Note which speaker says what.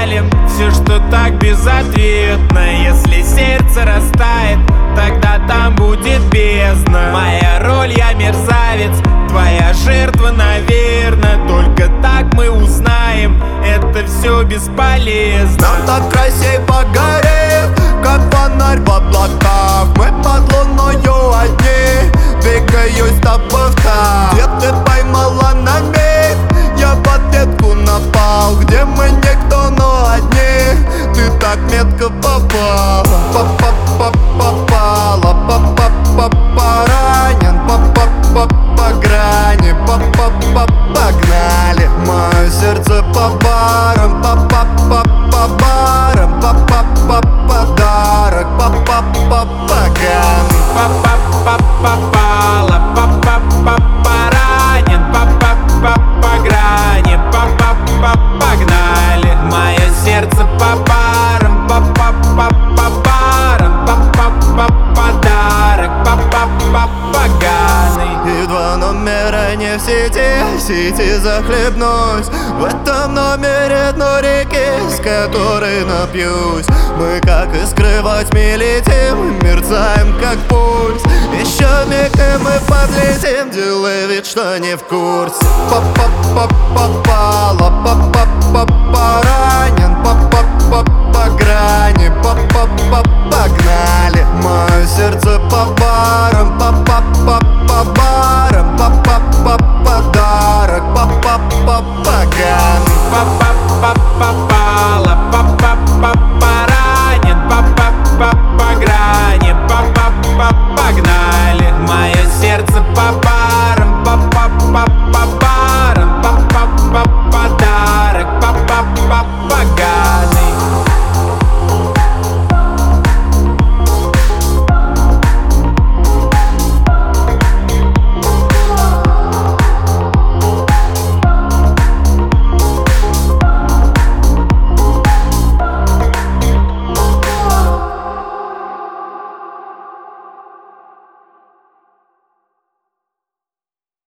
Speaker 1: печален. Все, что так безответно. Если сердце растает, тогда там будет бездна. Моя роль, я мерзавец, твоя жертва, наверно. Только так мы узнаем, это все бесполезно.
Speaker 2: Нам так красиво горит, как фонарь в облаках. Мы под луною одни, двигаюсь с тобой в такт. Где ты поймала на миг, я в ответку напал. Где мы никто, но одни, ты так метко попала. Попала, ранен, по грани, погнали. Мое сердце по барам, по барам, подарок, поганый.
Speaker 1: Попала, поранен, по грани, погнали. Мое сердце по барам, по барам, подарок, поганый.
Speaker 2: И два номера не в сети захлебнусь. В этом номере дно реки, с которой напьюсь. Мы как искры во тьме летим, мерцаем как пульс. Еще миг и мы подлетим, делай вид, что не в курсе. Попала, ранен,